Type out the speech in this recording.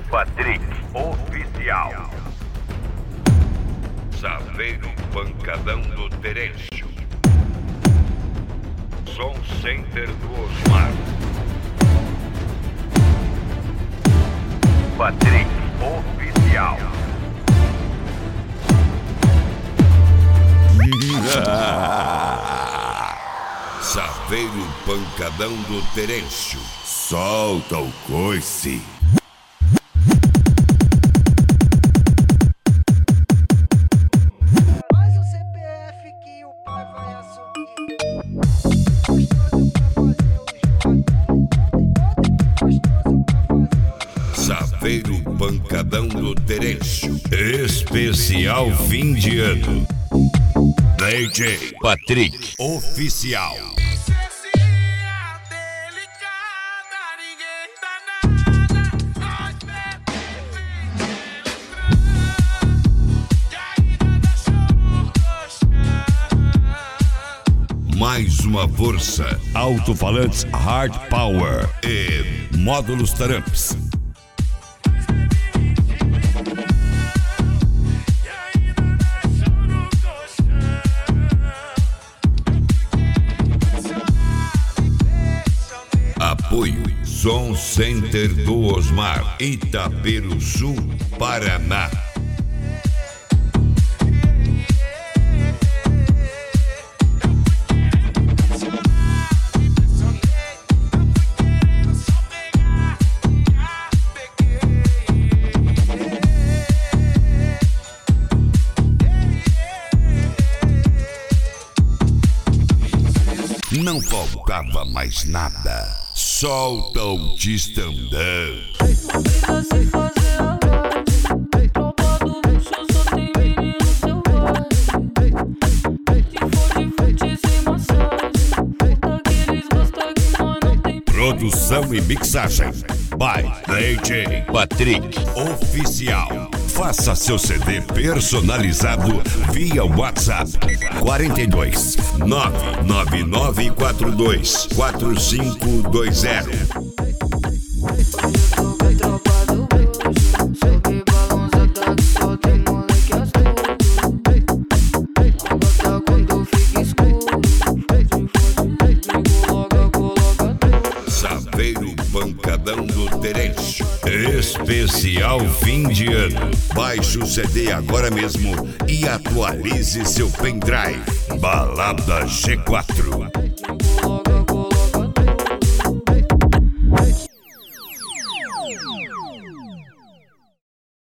Patrick Oficial. Saveiro Pancadão do Terêncio. Som Center do Osmar. Patrick Oficial. Saveiro Pancadão do Terêncio. Solta o coice. Faz o CPF que o pai vai assumir. Saveiro Pancadão do Terêncio. Especial fim de ano. DJ Patrick Oficial. Mais uma força. Alto-falantes Hard Power e módulos Taramps. Apoio Som Center do Osmar, Itaperuçu, Paraná. Não faltava mais nada. Solta o tistandão. Sei fazer agora. Tropa do luxo, só tem menino selvagem. Se for de fute sem massagem, puta que eles gostam que nós não tem. Produção e mixagem by DJ Patrick Oficial. Faça seu CD personalizado via WhatsApp 42 99942 4520. Tropa do luxo, sobe balançada que só tem moleque astuto. Agora quando fica escuro, se for de coloca tudo. Saveiro Pancadão do Terêncio. Especial fim de ano. Baixe o CD agora mesmo e atualize seu pendrive. Balada G4.